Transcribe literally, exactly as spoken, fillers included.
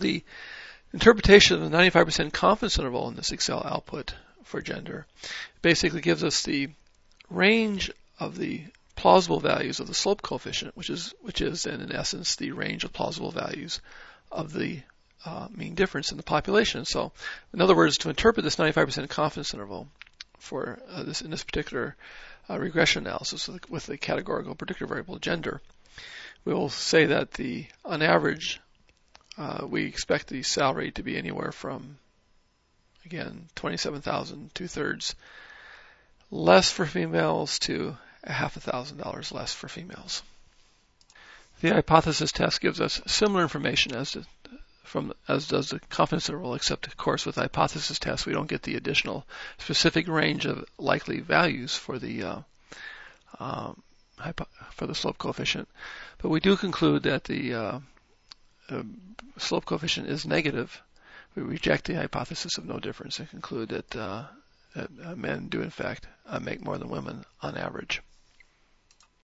the interpretation of the ninety-five percent confidence interval in this Excel output for gender basically gives us the range of the plausible values of the slope coefficient, which is which is in, in essence the range of plausible values of the uh, mean difference in the population. So, in other words, to interpret this ninety-five percent confidence interval for uh, this in this particular uh, regression analysis with, with the categorical predictor variable gender, we will say that the on average uh, we expect the salary to be anywhere from, again, twenty-seven thousand, two-thirds less for females to a half a thousand dollars less for females. The hypothesis test gives us similar information as to, from as does the confidence interval, except of course with the hypothesis test we don't get the additional specific range of likely values for the uh, um, hypo- for the slope coefficient, but we do conclude that the uh, uh, slope coefficient is negative. We reject the hypothesis of no difference and conclude that, uh, that uh, men do in fact uh, make more than women on average.